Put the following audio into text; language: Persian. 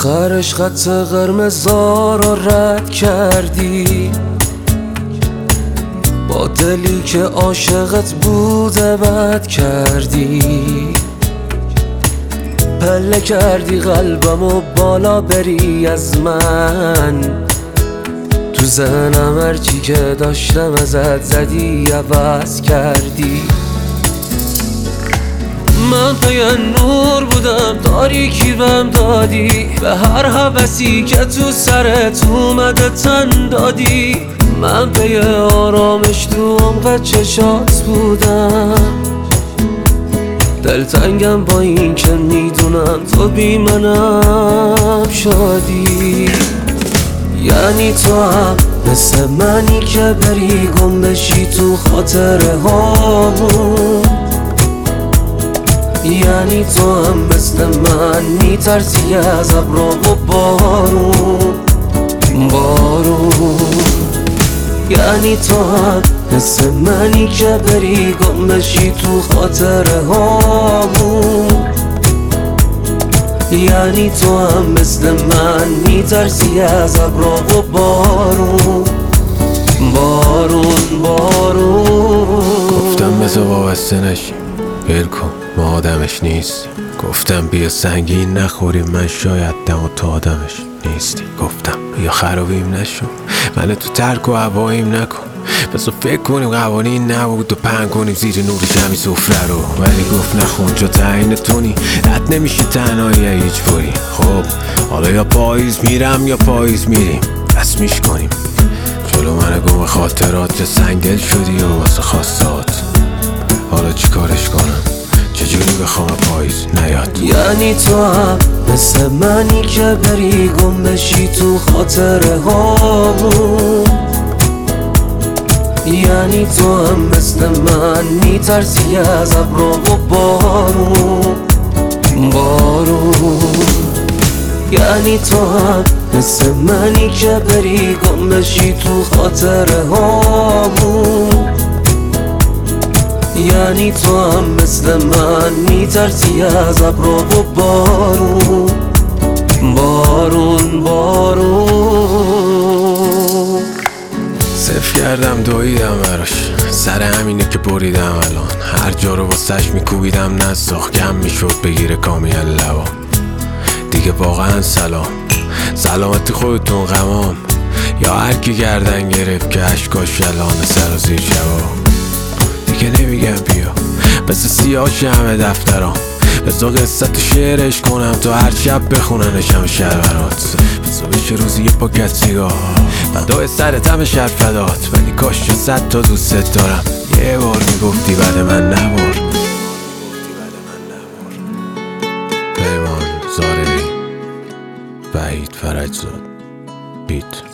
آخرش خط قرمزا رو رد کردی، با دلی که عاشقت بوده بد کردی. پله کردی قلبمو بالا بری از من، تو ذهنم هرچی که داشتم ازت زدی عوض کردی. من پی نور بودم تاریکی بهم دادی، به هر هوسی که تو سرت اومده تن دادی. من پی آرامش تو عمق چشات بودم، دلتنگم با این که میدونم تو بی منم شادی. یعنی تو هم مثل منی که بری گم بشی تو خاطره هامون، یعنی تو هم مثل من میترسی از ابر و بارون. یعنی تو هم مثل منی که بری گم بشی تو خاطره هامون، یعنی تو هم مثل من میترسی از ابر و بارون. گفتم بذار وابسته نشیم، ول کن ما آدمش نیستیم. گفتم بیا سنگین نخوریم، من شاید دم و تو آدمش نیستی. گفتم بیا خرابیم نشو، من تو ترک و هواییم نکن. بذار فکر کنیم قوانین نبود و پنگ کنیم زیر نور جمعی سفره رو. ولی گفت نخون جا تعیین تونی، رد نمیشه تنهایی هیچ باری. خب حالا یا پاییز میرم یا پاییز میریم، رسمیش کنیم. جلو من گم خاطرات یا سنگل شدی و واسه خواستات. حالا چی کارش کنم، چجوری بخوام پاییز نیاد؟ یعنی تو هم مثل منی که بری گم بشی تو خاطره هامون، یعنی تو هم مثل من میترسی از ابر و بارون. یعنی تو هم مثل منی که بری گم بشی تو خاطره هامون، یعنی تو هم مثل من میترسی از ابر و بارون. صفر کردم دویدم براش، سر همینه که بریدم الان. هر جا رو واسش میکوبیدم نساخ، کم میشد بگیره کامیل لبا. دیگه واقعا سلامتی خودتون غمام، یا هر کی گردن گرفت که عشقاش یلان سر و زیر جواب. دیگه نمیگم بیا مثل سیاهش همه دفترام، بذار قصت شعرش کنم تو هر شب بخوننش همه شهرورات. بذار بشه روزی یه پاکت سیگار فدای سرت همه شهر فدات. ولی کاش 100 تا دوست دارم، یه بار میگفتی بعد من نبار. پیمان زارعی، وحید فرجزاد، بیت.